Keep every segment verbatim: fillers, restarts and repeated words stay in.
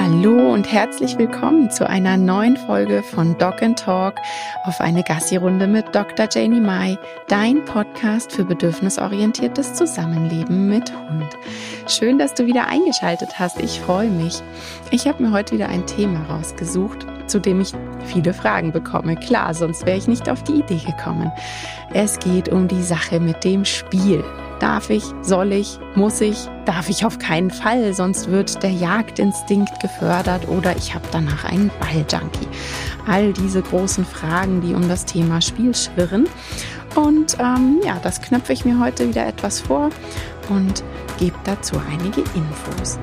Hallo und herzlich willkommen zu einer neuen Folge von Dog and Talk auf eine Gassi-Runde mit Doktor Janie Mai, dein Podcast für bedürfnisorientiertes Zusammenleben mit Hund. Schön, dass du wieder eingeschaltet hast. Ich freue mich. Ich habe mir heute wieder ein Thema rausgesucht, zu dem ich viele Fragen bekomme. Klar, sonst wäre ich nicht auf die Idee gekommen. Es geht um die Sache mit dem Spiel. Darf ich, soll ich, muss ich, darf ich auf keinen Fall, sonst wird der Jagdinstinkt gefördert oder ich habe danach einen Balljunkie. All diese großen Fragen, die um das Thema Spiel schwirren. Und ähm, ja, das knöpfe ich mir heute wieder etwas vor und gebe dazu einige Infos.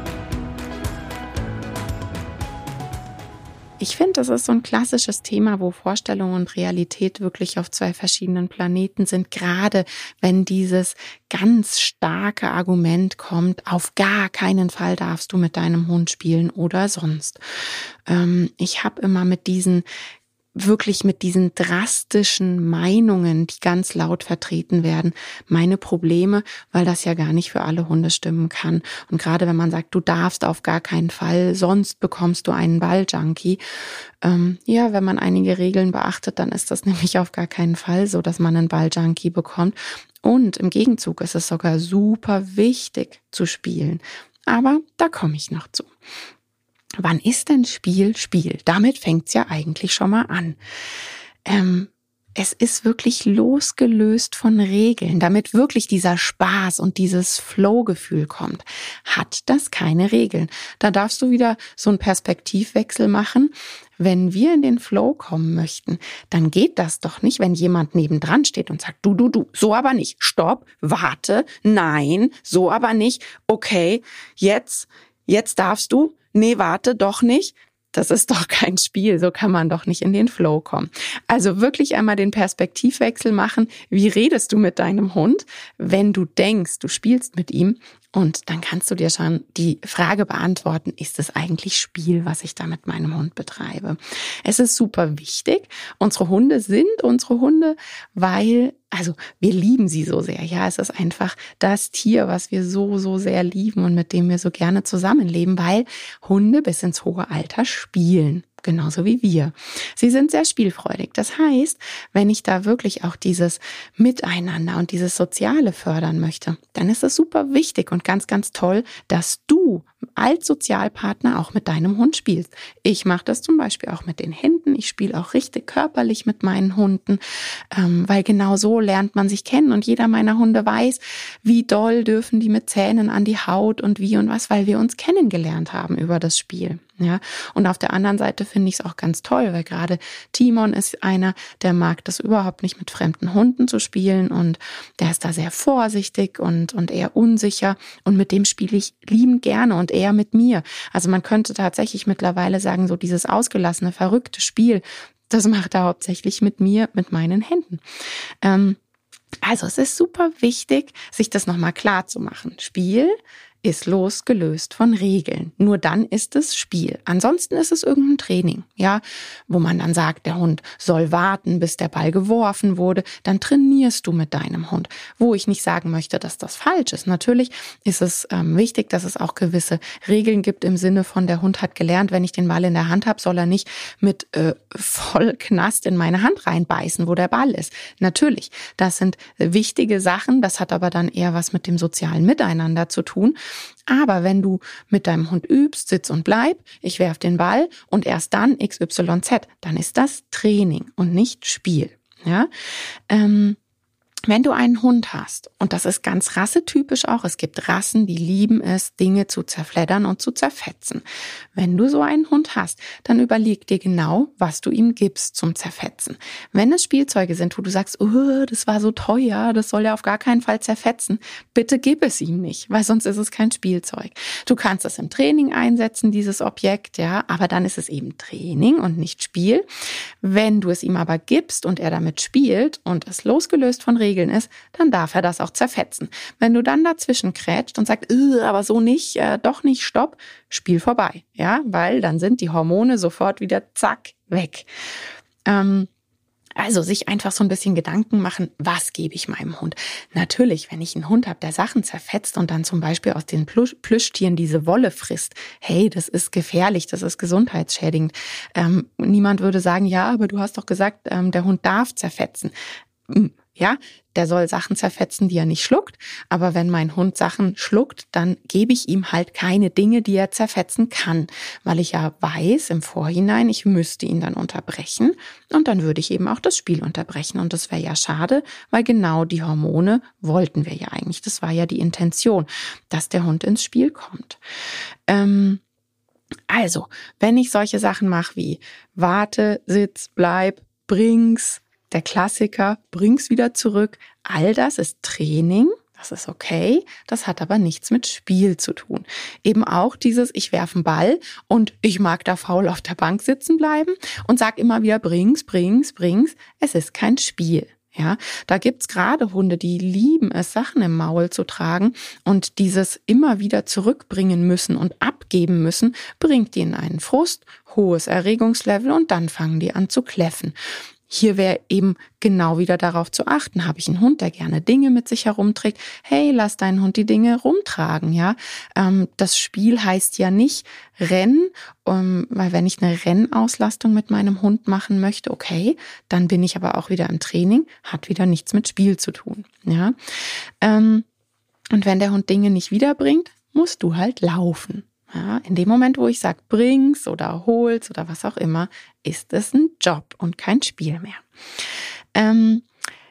Ich finde, das ist so ein klassisches Thema, wo Vorstellung und Realität wirklich auf zwei verschiedenen Planeten sind, gerade wenn dieses ganz starke Argument kommt, auf gar keinen Fall darfst du mit deinem Hund spielen oder sonst. Ähm, ich habe immer mit diesen wirklich mit diesen drastischen Meinungen, die ganz laut vertreten werden, meine Probleme, weil das ja gar nicht für alle Hunde stimmen kann. Und gerade wenn man sagt, du darfst auf gar keinen Fall, sonst bekommst du einen Balljunkie. Ähm, ja, wenn man einige Regeln beachtet, dann ist das nämlich auf gar keinen Fall so, dass man einen Balljunkie bekommt. Und im Gegenzug ist es sogar super wichtig zu spielen. Aber da komme ich noch zu. Wann ist denn Spiel Spiel? Damit fängt's ja eigentlich schon mal an. Ähm, es ist wirklich losgelöst von Regeln, damit wirklich dieser Spaß und dieses Flow-Gefühl kommt. Hat das keine Regeln? Da darfst du wieder so einen Perspektivwechsel machen. Wenn wir in den Flow kommen möchten, dann geht das doch nicht, wenn jemand nebendran steht und sagt, du, du, du, so aber nicht, stopp, warte, nein, so aber nicht, okay, jetzt, jetzt darfst du, nee, warte, doch nicht. Das ist doch kein Spiel, so kann man doch nicht in den Flow kommen. Also wirklich einmal den Perspektivwechsel machen. Wie redest du mit deinem Hund, wenn du denkst, du spielst mit ihm? Und dann kannst du dir schon die Frage beantworten, ist es eigentlich Spiel, was ich da mit meinem Hund betreibe? Es ist super wichtig. Unsere Hunde sind unsere Hunde, weil, also wir lieben sie so sehr. Ja, es ist einfach das Tier, was wir so, so sehr lieben und mit dem wir so gerne zusammenleben, weil Hunde bis ins hohe Alter spielen. Genauso wie wir. Sie sind sehr spielfreudig. Das heißt, wenn ich da wirklich auch dieses Miteinander und dieses Soziale fördern möchte, dann ist es super wichtig und ganz, ganz toll, dass du als Sozialpartner auch mit deinem Hund spielst. Ich mache das zum Beispiel auch mit den Händen. Ich spiele auch richtig körperlich mit meinen Hunden, ähm, weil genau so lernt man sich kennen und jeder meiner Hunde weiß, wie doll dürfen die mit Zähnen an die Haut und wie und was, weil wir uns kennengelernt haben über das Spiel. Ja, und auf der anderen Seite finde ich es auch ganz toll, weil gerade Timon ist einer, der mag das überhaupt nicht mit fremden Hunden zu spielen und der ist da sehr vorsichtig und, und eher unsicher und mit dem spiele ich liebend gerne und er mit mir. Also man könnte tatsächlich mittlerweile sagen, so dieses ausgelassene, verrückte Spiel, das macht er hauptsächlich mit mir, mit meinen Händen. Ähm, also es ist super wichtig, sich das nochmal klar zu machen. Spiel ist losgelöst von Regeln. Nur dann ist es Spiel. Ansonsten ist es irgendein Training, ja, wo man dann sagt, der Hund soll warten, bis der Ball geworfen wurde. Dann trainierst du mit deinem Hund. Wo ich nicht sagen möchte, dass das falsch ist. Natürlich ist es ähm, wichtig, dass es auch gewisse Regeln gibt im Sinne von, der Hund hat gelernt, wenn ich den Ball in der Hand habe, soll er nicht mit äh, voll Knast in meine Hand reinbeißen, wo der Ball ist. Natürlich, das sind wichtige Sachen. Das hat aber dann eher was mit dem sozialen Miteinander zu tun. Aber wenn du mit deinem Hund übst, sitz und bleib, ich werf den Ball und erst dann X Y Z, dann ist das Training und nicht Spiel. Ja, ähm, wenn du einen Hund hast, und das ist ganz rassetypisch auch, es gibt Rassen, die lieben es, Dinge zu zerfleddern und zu zerfetzen. Wenn du so einen Hund hast, dann überleg dir genau, was du ihm gibst zum Zerfetzen. Wenn es Spielzeuge sind, wo du sagst, oh, das war so teuer, das soll ja auf gar keinen Fall zerfetzen, bitte gib es ihm nicht, weil sonst ist es kein Spielzeug. Du kannst es im Training einsetzen, dieses Objekt, ja, aber dann ist es eben Training und nicht Spiel. Wenn du es ihm aber gibst und er damit spielt und es losgelöst von Regeln ist, dann darf er das auch zerfetzen. Wenn du dann dazwischen krätscht und sagst, aber so nicht, äh, doch nicht, stopp, Spiel vorbei, ja, weil dann sind die Hormone sofort wieder zack, weg. Ähm, Also sich einfach so ein bisschen Gedanken machen, was gebe ich meinem Hund? Natürlich, wenn ich einen Hund habe, der Sachen zerfetzt und dann zum Beispiel aus den Plüsch- Plüschtieren diese Wolle frisst, hey, das ist gefährlich, das ist gesundheitsschädigend. Ähm, niemand würde sagen, ja, aber du hast doch gesagt, ähm, der Hund darf zerfetzen. Ja, der soll Sachen zerfetzen, die er nicht schluckt. Aber wenn mein Hund Sachen schluckt, dann gebe ich ihm halt keine Dinge, die er zerfetzen kann. Weil ich ja weiß im Vorhinein, ich müsste ihn dann unterbrechen. Und dann würde ich eben auch das Spiel unterbrechen. Und das wäre ja schade, weil genau die Hormone wollten wir ja eigentlich. Das war ja die Intention, dass der Hund ins Spiel kommt. Ähm, also, wenn ich solche Sachen mache wie warte, sitz, bleib, bring's, der Klassiker, bring's wieder zurück. All das ist Training, das ist okay, das hat aber nichts mit Spiel zu tun. Eben auch dieses, ich werfe einen Ball und ich mag da faul auf der Bank sitzen bleiben und sag immer wieder, bring's, bring's, bring's. Es ist kein Spiel. Ja, da gibt's gerade Hunde, die lieben es, Sachen im Maul zu tragen, und dieses immer wieder zurückbringen müssen und abgeben müssen, bringt ihnen einen Frust, hohes Erregungslevel, und dann fangen die an zu kläffen. Hier wäre eben genau wieder darauf zu achten, habe ich einen Hund, der gerne Dinge mit sich herumträgt? Hey, lass deinen Hund die Dinge rumtragen, ja. Ähm, das Spiel heißt ja nicht Rennen, um, weil wenn ich eine Rennauslastung mit meinem Hund machen möchte, okay, dann bin ich aber auch wieder im Training, hat wieder nichts mit Spiel zu tun, ja. Ähm, und wenn der Hund Dinge nicht wiederbringt, musst du halt laufen. Ja, in dem Moment, wo ich sage, bring's oder hol's oder was auch immer, ist es ein Job und kein Spiel mehr. Ähm,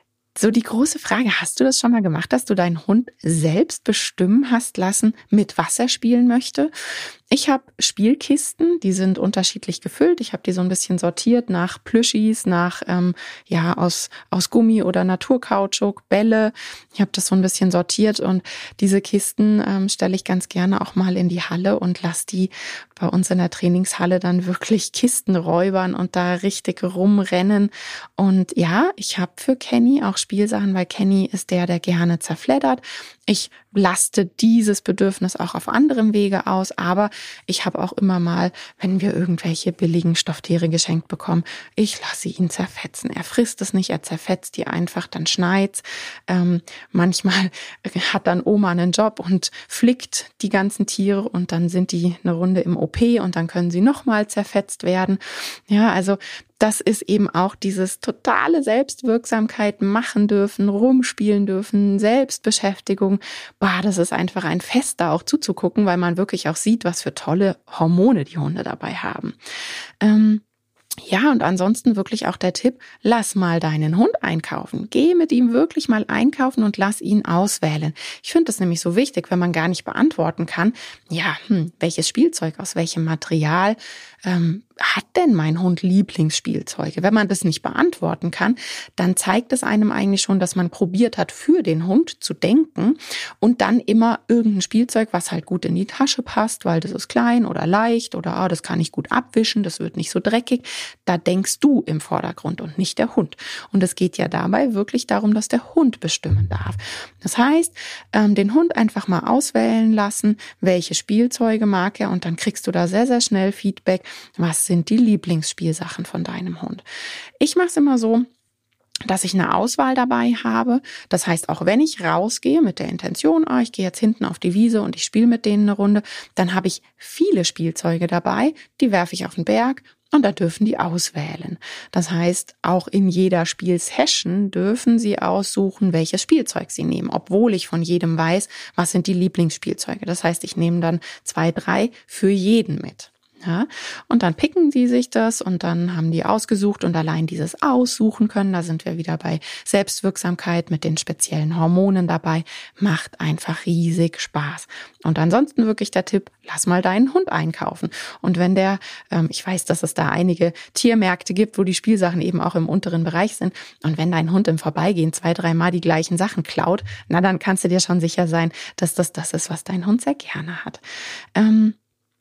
so die große Frage, hast du das schon mal gemacht, dass du deinen Hund selbst bestimmen hast lassen, mit was er spielen möchte? Ich habe Spielkisten, die sind unterschiedlich gefüllt. Ich habe die so ein bisschen sortiert nach Plüschis, nach ähm, ja aus aus Gummi oder Naturkautschuk, Bälle. Ich habe das so ein bisschen sortiert, und diese Kisten ähm, stelle ich ganz gerne auch mal in die Halle und lasse die bei uns in der Trainingshalle dann wirklich Kisten räubern und da richtig rumrennen. Und ja, ich habe für Kenny auch Spielsachen, weil Kenny ist der, der gerne zerfleddert. Ich laste dieses Bedürfnis auch auf anderem Wege aus, aber ich habe auch immer mal, wenn wir irgendwelche billigen Stofftiere geschenkt bekommen, ich lasse ihn zerfetzen. Er frisst es nicht, er zerfetzt die einfach, dann schneit's. Ähm, manchmal hat dann Oma einen Job und flickt die ganzen Tiere, und dann sind die eine Runde im O P und dann können sie nochmal zerfetzt werden. Ja, also das ist eben auch dieses totale Selbstwirksamkeit, machen dürfen, rumspielen dürfen, Selbstbeschäftigung. Bah, das ist einfach ein Fest, da auch zuzugucken, weil man wirklich auch sieht, was für tolle Hormone die Hunde dabei haben. Ähm, Ja, und ansonsten wirklich auch der Tipp, lass mal deinen Hund einkaufen. Geh mit ihm wirklich mal einkaufen und lass ihn auswählen. Ich finde das nämlich so wichtig, wenn man gar nicht beantworten kann, ja, hm, welches Spielzeug, aus welchem Material ähm, hat denn mein Hund Lieblingsspielzeuge? Wenn man das nicht beantworten kann, dann zeigt es einem eigentlich schon, dass man probiert hat, für den Hund zu denken, und dann immer irgendein Spielzeug, was halt gut in die Tasche passt, weil das ist klein oder leicht oder oh, das kann ich gut abwischen, das wird nicht so dreckig. Da denkst du im Vordergrund und nicht der Hund. Und es geht ja dabei wirklich darum, dass der Hund bestimmen darf. Das heißt, ähm, den Hund einfach mal auswählen lassen, welche Spielzeuge mag er, und dann kriegst du da sehr, sehr schnell Feedback, was sind die Lieblingsspielsachen von deinem Hund. Ich mache es immer so, dass ich eine Auswahl dabei habe. Das heißt, auch wenn ich rausgehe mit der Intention, oh, ich gehe jetzt hinten auf die Wiese und ich spiele mit denen eine Runde, dann habe ich viele Spielzeuge dabei, die werfe ich auf den Berg, und da dürfen die auswählen. Das heißt, auch in jeder Spielsession dürfen sie aussuchen, welches Spielzeug sie nehmen, obwohl ich von jedem weiß, was sind die Lieblingsspielzeuge. Das heißt, ich nehme dann zwei, drei für jeden mit. Ja, und dann picken die sich das, und dann haben die ausgesucht, und allein dieses Aussuchen können, da sind wir wieder bei Selbstwirksamkeit mit den speziellen Hormonen dabei, macht einfach riesig Spaß. Und ansonsten wirklich der Tipp, lass mal deinen Hund einkaufen. Und wenn der, ähm, ich weiß, dass es da einige Tiermärkte gibt, wo die Spielsachen eben auch im unteren Bereich sind, und wenn dein Hund im Vorbeigehen zwei, dreimal die gleichen Sachen klaut, na dann kannst du dir schon sicher sein, dass das das ist, was dein Hund sehr gerne hat. Ähm,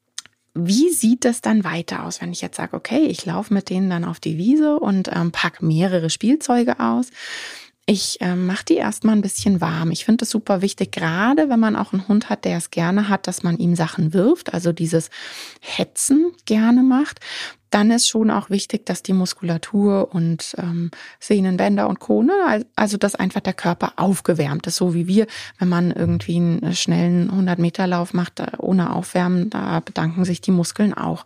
Wie sieht das dann weiter aus, wenn ich jetzt sage, okay, ich laufe mit denen dann auf die Wiese und ähm, pack mehrere Spielzeuge aus? Ich äh, mache die erstmal ein bisschen warm. Ich finde es super wichtig, gerade wenn man auch einen Hund hat, der es gerne hat, dass man ihm Sachen wirft, also dieses Hetzen gerne macht. Dann ist schon auch wichtig, dass die Muskulatur und ähm, Sehnenbänder und Co., ne, also dass einfach der Körper aufgewärmt ist, so wie wir, wenn man irgendwie einen schnellen hundert-Meter-Lauf macht, ohne Aufwärmen, da bedanken sich die Muskeln auch.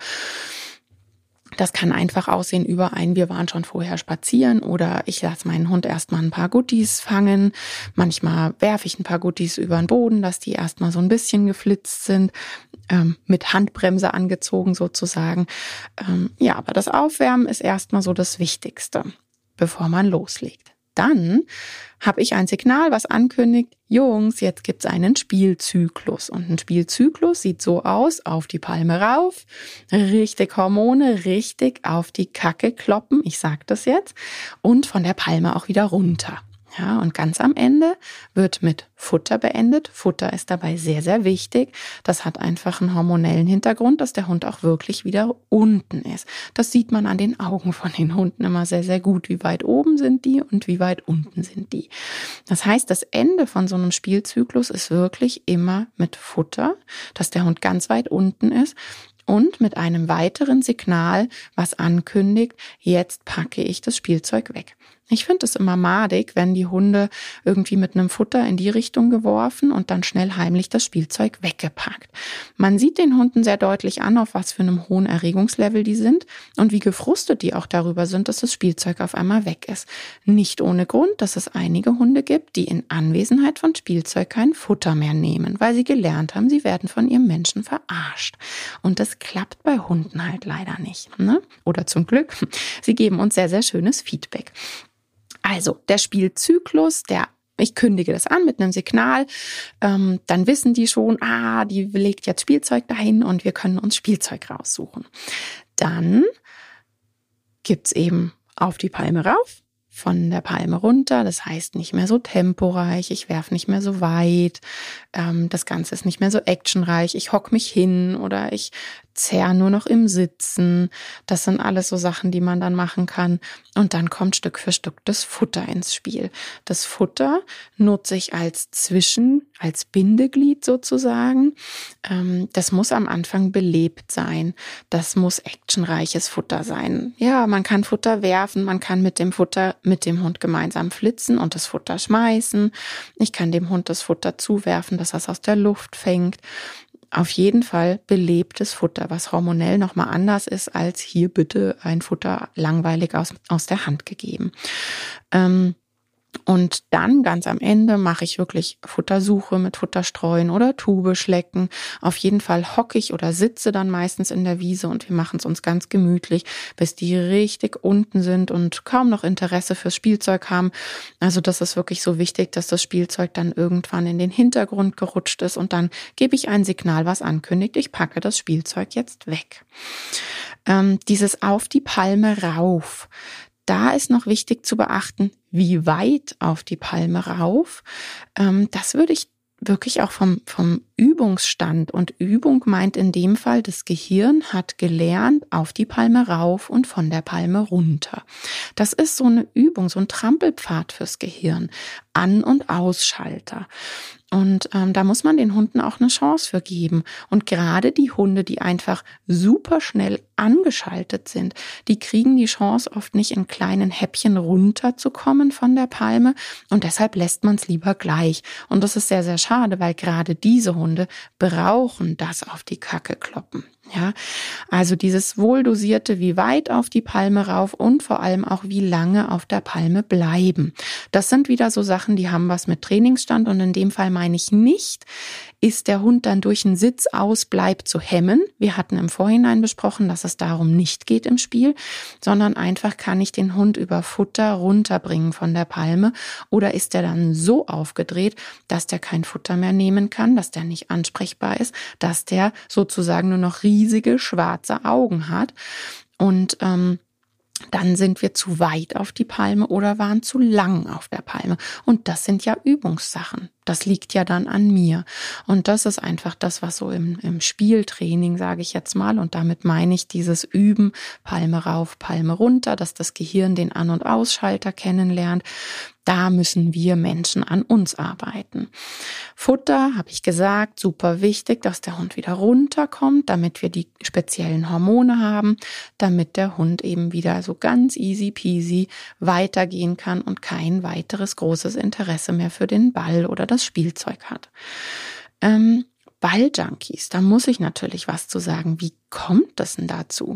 Das kann einfach aussehen über ein, wir waren schon vorher spazieren oder ich lasse meinen Hund erstmal ein paar Goodies fangen. Manchmal werfe ich ein paar Goodies über den Boden, dass die erstmal so ein bisschen geflitzt sind, ähm, mit Handbremse angezogen sozusagen. Ähm, ja, aber das Aufwärmen ist erstmal so das Wichtigste, bevor man loslegt. Dann habe ich ein Signal, was ankündigt, Jungs, jetzt gibt's einen Spielzyklus. Und ein Spielzyklus sieht so aus, auf die Palme rauf, richtig Hormone, richtig auf die Kacke kloppen, ich sag das jetzt, und von der Palme auch wieder runter. Ja, und ganz am Ende wird mit Futter beendet. Futter ist dabei sehr, sehr wichtig. Das hat einfach einen hormonellen Hintergrund, dass der Hund auch wirklich wieder unten ist. Das sieht man an den Augen von den Hunden immer sehr, sehr gut. Wie weit oben sind die und wie weit unten sind die. Das heißt, das Ende von so einem Spielzyklus ist wirklich immer mit Futter, dass der Hund ganz weit unten ist. Und mit einem weiteren Signal, was ankündigt, jetzt packe ich das Spielzeug weg. Ich finde es immer madig, wenn die Hunde irgendwie mit einem Futter in die Richtung geworfen und dann schnell heimlich das Spielzeug weggepackt. Man sieht den Hunden sehr deutlich an, auf was für einem hohen Erregungslevel die sind und wie gefrustet die auch darüber sind, dass das Spielzeug auf einmal weg ist. Nicht ohne Grund, dass es einige Hunde gibt, die in Anwesenheit von Spielzeug kein Futter mehr nehmen, weil sie gelernt haben, sie werden von ihrem Menschen verarscht. Und das klappt bei Hunden halt leider nicht, ne? Oder zum Glück. Sie geben uns sehr, sehr schönes Feedback. Also der Spielzyklus, der ich kündige das an mit einem Signal, ähm, dann wissen die schon, ah, die legt jetzt Spielzeug dahin und wir können uns Spielzeug raussuchen. Dann gibt's eben auf die Palme rauf, von der Palme runter, das heißt nicht mehr so temporeich, ich werfe nicht mehr so weit, ähm, das Ganze ist nicht mehr so actionreich, ich hock mich hin oder ich zerr nur noch im Sitzen. Das sind alles so Sachen, die man dann machen kann. Und dann kommt Stück für Stück das Futter ins Spiel. Das Futter nutze ich als Zwischen, als Bindeglied sozusagen. Ähm, das muss am Anfang belebt sein. Das muss actionreiches Futter sein. Ja, man kann Futter werfen, man kann mit dem Futter, mit dem Hund gemeinsam flitzen und das Futter schmeißen. Ich kann dem Hund das Futter zuwerfen, dass er es aus der Luft fängt. Auf jeden Fall belebtes Futter, was hormonell nochmal anders ist als hier bitte ein Futter langweilig aus, aus der Hand gegeben. Ähm, Und dann ganz am Ende mache ich wirklich Futtersuche mit Futterstreuen oder Tube schlecken. Auf jeden Fall hocke ich oder sitze dann meistens in der Wiese und wir machen es uns ganz gemütlich, bis die richtig unten sind und kaum noch Interesse fürs Spielzeug haben. Also das ist wirklich so wichtig, dass das Spielzeug dann irgendwann in den Hintergrund gerutscht ist und dann gebe ich ein Signal, was ankündigt, ich packe das Spielzeug jetzt weg. Ähm, dieses auf die Palme rauf. Da ist noch wichtig zu beachten, wie weit auf die Palme rauf. Ähm, das würde ich wirklich auch vom, vom Übungsstand, und Übung meint in dem Fall, das Gehirn hat gelernt, auf die Palme rauf und von der Palme runter. Das ist so eine Übung, so ein Trampelpfad fürs Gehirn. An- und Ausschalter. Und ähm, da muss man den Hunden auch eine Chance für geben. Und gerade die Hunde, die einfach super schnell angeschaltet sind, die kriegen die Chance oft nicht in kleinen Häppchen runterzukommen von der Palme. Und deshalb lässt man es lieber gleich. Und das ist sehr, sehr schade, weil gerade diese Hunde brauchen das auf die Kacke kloppen. Ja, also dieses wohldosierte, wie weit auf die Palme rauf und vor allem auch wie lange auf der Palme bleiben. Das sind wieder so Sachen, die haben was mit Trainingsstand, und in dem Fall meine ich nicht, ist der Hund dann durch einen Sitzausbleib zu hemmen. Wir hatten im Vorhinein besprochen, dass es darum nicht geht im Spiel, sondern einfach kann ich den Hund über Futter runterbringen von der Palme, oder ist der dann so aufgedreht, dass der kein Futter mehr nehmen kann, dass der nicht ansprechbar ist, dass der sozusagen nur noch riesige schwarze Augen hat und ähm, dann sind wir zu weit auf die Palme oder waren zu lang auf der Palme. Und das sind ja Übungssachen. Das liegt ja dann an mir. Und das ist einfach das, was so im, im Spieltraining, sage ich jetzt mal, und damit meine ich dieses Üben, Palme rauf, Palme runter, dass das Gehirn den An- und Ausschalter kennenlernt. Da müssen wir Menschen an uns arbeiten. Futter, habe ich gesagt, super wichtig, dass der Hund wieder runterkommt, damit wir die speziellen Hormone haben, damit der Hund eben wieder so ganz easy peasy weitergehen kann und kein weiteres großes Interesse mehr für den Ball oder das Spielzeug hat. Ähm, Balljunkies, da muss ich natürlich was zu sagen. Wie kommt das denn dazu?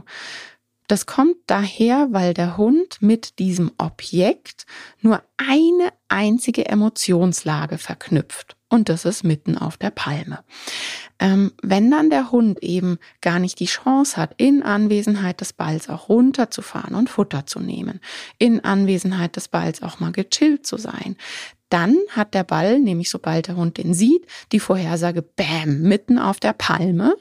Das kommt daher, weil der Hund mit diesem Objekt nur eine einzige Emotionslage verknüpft. Und das ist mitten auf der Palme. Ähm, wenn dann der Hund eben gar nicht die Chance hat, in Anwesenheit des Balls auch runterzufahren und Futter zu nehmen, in Anwesenheit des Balls auch mal gechillt zu sein, dann hat der Ball, nämlich sobald der Hund den sieht, die Vorhersage, bam, mitten auf der Palme.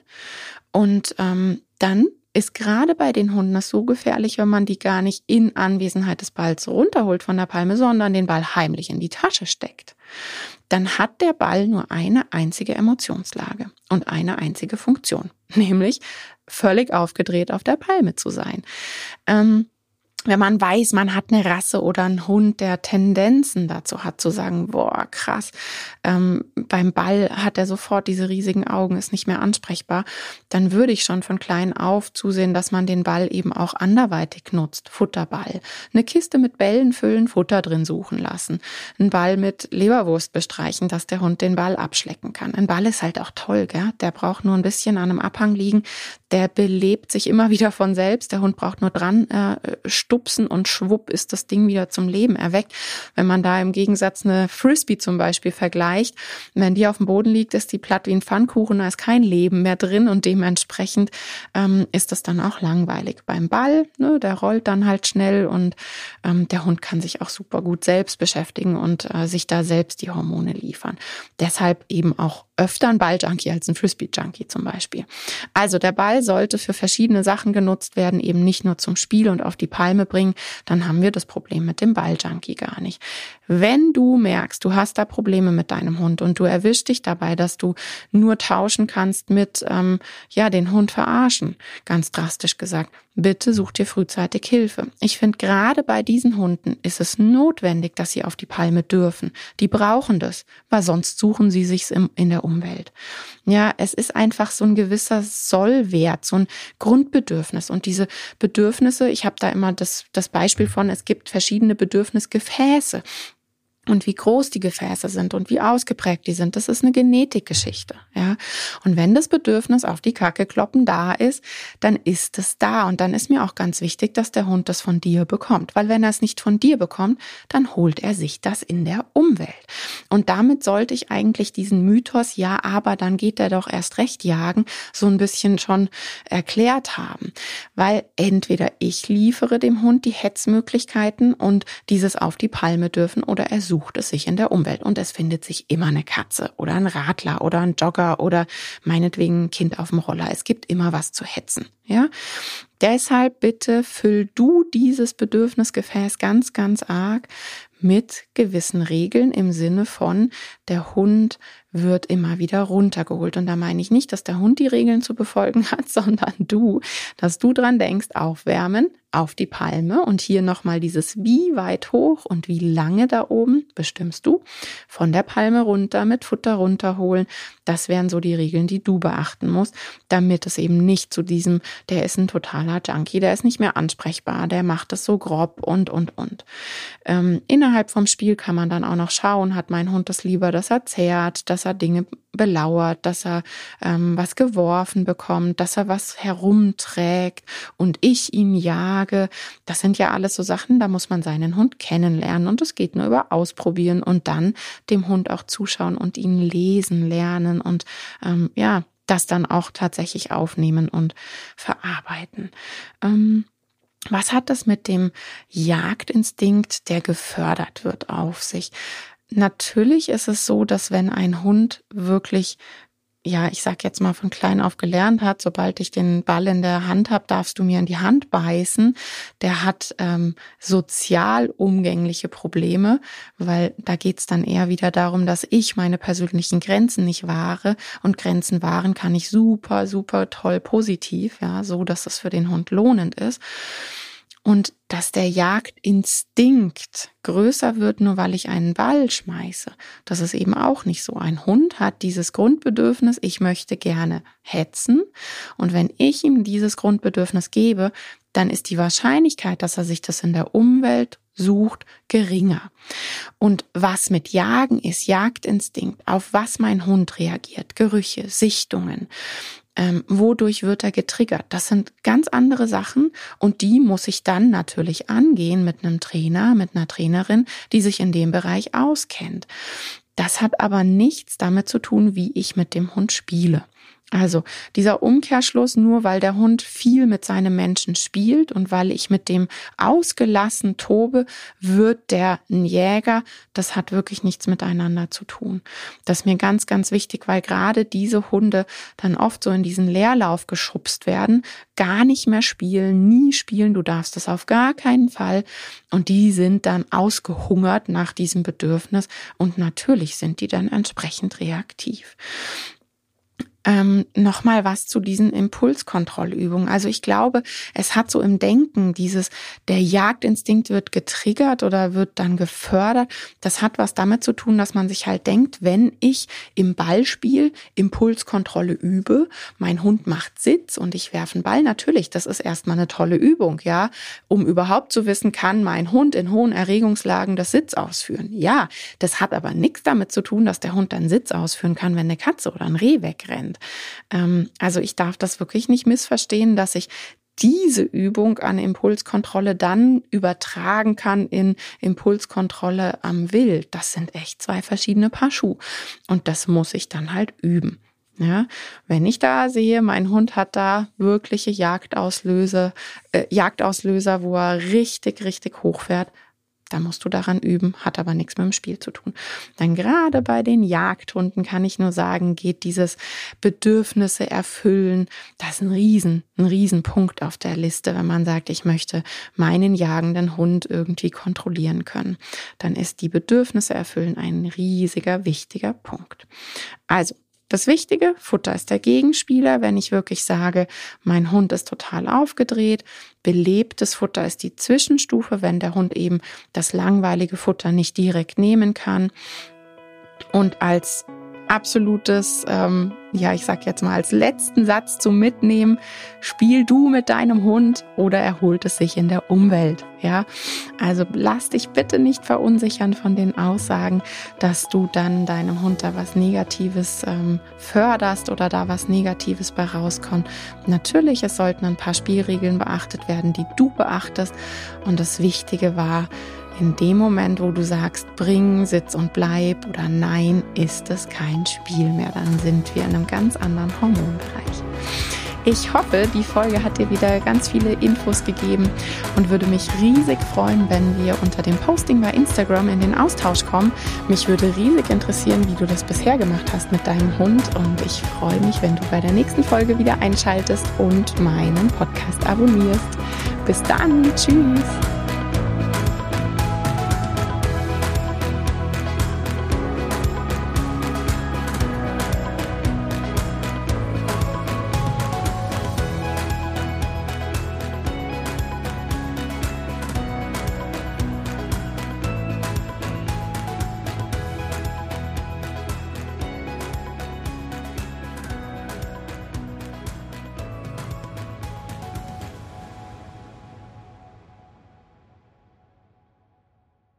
Und ähm, dann ist gerade bei den Hunden das so gefährlich, wenn man die gar nicht in Anwesenheit des Balls runterholt von der Palme, sondern den Ball heimlich in die Tasche steckt. Dann hat der Ball nur eine einzige Emotionslage und eine einzige Funktion, nämlich völlig aufgedreht auf der Palme zu sein. Ähm, Wenn man weiß, man hat eine Rasse oder einen Hund, der Tendenzen dazu hat, zu sagen, boah, krass, ähm, beim Ball hat er sofort diese riesigen Augen, ist nicht mehr ansprechbar, dann würde ich schon von klein auf zusehen, dass man den Ball eben auch anderweitig nutzt. Futterball. Eine Kiste mit Bällen füllen, Futter drin suchen lassen. Einen Ball mit Leberwurst bestreichen, dass der Hund den Ball abschlecken kann. Ein Ball ist halt auch toll, gell? Der braucht nur ein bisschen an einem Abhang liegen. Der belebt sich immer wieder von selbst. Der Hund braucht nur dran äh, stupsen und schwupp ist das Ding wieder zum Leben erweckt. Wenn man da im Gegensatz eine Frisbee zum Beispiel vergleicht, wenn die auf dem Boden liegt, ist die platt wie ein Pfannkuchen, da ist kein Leben mehr drin und dementsprechend ähm, ist das dann auch langweilig. Beim Ball, ne, der rollt dann halt schnell und ähm, der Hund kann sich auch super gut selbst beschäftigen und äh, sich da selbst die Hormone liefern. Deshalb eben auch öfter ein Balljunkie als ein Frisbee-Junkie zum Beispiel. Also der Ball sollte für verschiedene Sachen genutzt werden, eben nicht nur zum Spiel und auf die Palme bringen, dann haben wir das Problem mit dem Balljunkie gar nicht. Wenn du merkst, du hast da Probleme mit deinem Hund und du erwischst dich dabei, dass du nur tauschen kannst mit, ähm, ja, den Hund verarschen, ganz drastisch gesagt, bitte such dir frühzeitig Hilfe. Ich finde, gerade bei diesen Hunden ist es notwendig, dass sie auf die Palme dürfen. Die brauchen das, weil sonst suchen sie sich's im, in der Umwelt. Ja, es ist einfach so ein gewisser Sollwert, so ein Grundbedürfnis. Und diese Bedürfnisse, ich habe da immer das, das Beispiel von, es gibt verschiedene Bedürfnisgefäße. Und wie groß die Gefäße sind und wie ausgeprägt die sind, das ist eine Genetikgeschichte, ja. Und wenn das Bedürfnis auf die Kacke kloppen da ist, dann ist es da. Und dann ist mir auch ganz wichtig, dass der Hund das von dir bekommt. Weil wenn er es nicht von dir bekommt, dann holt er sich das in der Umwelt. Und damit sollte ich eigentlich diesen Mythos, ja, aber dann geht er doch erst recht jagen, so ein bisschen schon erklärt haben. Weil entweder ich liefere dem Hund die Hetzmöglichkeiten und dieses auf die Palme dürfen oder er sucht es sich in der Umwelt und es findet sich immer eine Katze oder ein Radler oder ein Jogger oder meinetwegen ein Kind auf dem Roller. Es gibt immer was zu hetzen, ja. Deshalb bitte füll du dieses Bedürfnisgefäß ganz, ganz arg mit gewissen Regeln im Sinne von, der Hund wird immer wieder runtergeholt. Und da meine ich nicht, dass der Hund die Regeln zu befolgen hat, sondern du, dass du dran denkst, aufwärmen, auf die Palme und hier nochmal dieses wie weit hoch und wie lange da oben, bestimmst du, von der Palme runter, mit Futter runterholen. Das wären so die Regeln, die du beachten musst, damit es eben nicht zu diesem, der ist ein totaler Junkie, der ist nicht mehr ansprechbar, der macht es so grob und, und, und. Ähm, innerhalb vom Spiel kann man dann auch noch schauen, hat mein Hund das lieber, dass er zerrt, dass er Dinge belauert, dass er ähm, was geworfen bekommt, dass er was herumträgt und ich ihn jage. Das sind ja alles so Sachen, da muss man seinen Hund kennenlernen und es geht nur über Ausprobieren und dann dem Hund auch zuschauen und ihn lesen lernen und ähm, ja, das dann auch tatsächlich aufnehmen und verarbeiten. Ähm, was hat das mit dem Jagdinstinkt, der gefördert wird, auf sich? Natürlich ist es so, dass wenn ein Hund wirklich ja, ich sag jetzt mal von klein auf gelernt hat, sobald ich den Ball in der Hand habe, darfst du mir in die Hand beißen, der hat ähm, sozial umgängliche Probleme, weil da geht's dann eher wieder darum, dass ich meine persönlichen Grenzen nicht wahre, und Grenzen wahren kann ich super, super toll positiv, ja, so, dass es für den Hund lohnend ist. Und dass der Jagdinstinkt größer wird, nur weil ich einen Ball schmeiße. Das ist eben auch nicht so. Ein Hund hat dieses Grundbedürfnis, ich möchte gerne hetzen. Und wenn ich ihm dieses Grundbedürfnis gebe, dann ist die Wahrscheinlichkeit, dass er sich das in der Umwelt sucht, geringer. Und was mit Jagen ist, Jagdinstinkt, auf was mein Hund reagiert, Gerüche, Sichtungen, Ähm, wodurch wird er getriggert? Das sind ganz andere Sachen, und die muss ich dann natürlich angehen mit einem Trainer, mit einer Trainerin, die sich in dem Bereich auskennt. Das hat aber nichts damit zu tun, wie ich mit dem Hund spiele. Also dieser Umkehrschluss, nur weil der Hund viel mit seinem Menschen spielt und weil ich mit dem ausgelassen tobe, wird der ein Jäger, das hat wirklich nichts miteinander zu tun. Das ist mir ganz, ganz wichtig, weil gerade diese Hunde dann oft so in diesen Leerlauf geschubst werden, gar nicht mehr spielen, nie spielen, du darfst das auf gar keinen Fall, und die sind dann ausgehungert nach diesem Bedürfnis, und natürlich sind die dann entsprechend reaktiv. Ähm, Nochmal was zu diesen Impulskontrollübungen. Also ich glaube, es hat so im Denken dieses, der Jagdinstinkt wird getriggert oder wird dann gefördert. Das hat was damit zu tun, dass man sich halt denkt, wenn ich im Ballspiel Impulskontrolle übe, mein Hund macht Sitz und ich werfe einen Ball. Natürlich, das ist erstmal eine tolle Übung, ja, um überhaupt zu wissen, kann mein Hund in hohen Erregungslagen das Sitz ausführen. Ja, das hat aber nichts damit zu tun, dass der Hund dann Sitz ausführen kann, wenn eine Katze oder ein Reh wegrennt. Also ich darf das wirklich nicht missverstehen, dass ich diese Übung an Impulskontrolle dann übertragen kann in Impulskontrolle am Wild. Das sind echt zwei verschiedene Paar Schuhe. Und das muss ich dann halt üben. Ja, wenn ich da sehe, mein Hund hat da wirkliche Jagdauslöse, äh, Jagdauslöser, wo er richtig, richtig hochfährt, da musst du daran üben, hat aber nichts mit dem Spiel zu tun. Dann gerade bei den Jagdhunden kann ich nur sagen, geht dieses Bedürfnisse erfüllen, das ist ein riesen, ein Riesenpunkt auf der Liste, wenn man sagt, ich möchte meinen jagenden Hund irgendwie kontrollieren können. Dann ist die Bedürfnisse erfüllen ein riesiger, wichtiger Punkt. Also, das Wichtige, Futter ist der Gegenspieler, wenn ich wirklich sage, mein Hund ist total aufgedreht. Belebtes Futter ist die Zwischenstufe, wenn der Hund eben das langweilige Futter nicht direkt nehmen kann. Und als absolutes, ähm, ja, ich sag jetzt mal als letzten Satz zum Mitnehmen, spiel du mit deinem Hund oder er holt es sich in der Umwelt, ja. Also lass dich bitte nicht verunsichern von den Aussagen, dass du dann deinem Hund da was Negatives ähm, förderst oder da was Negatives bei rauskommt. Natürlich, es sollten ein paar Spielregeln beachtet werden, die du beachtest, und das Wichtige war, in dem Moment, wo du sagst, bring, sitz und bleib oder nein, ist es kein Spiel mehr. Dann sind wir in einem ganz anderen Hormonbereich. Ich hoffe, die Folge hat dir wieder ganz viele Infos gegeben und würde mich riesig freuen, wenn wir unter dem Posting bei Instagram in den Austausch kommen. Mich würde riesig interessieren, wie du das bisher gemacht hast mit deinem Hund, und ich freue mich, wenn du bei der nächsten Folge wieder einschaltest und meinen Podcast abonnierst. Bis dann, tschüss!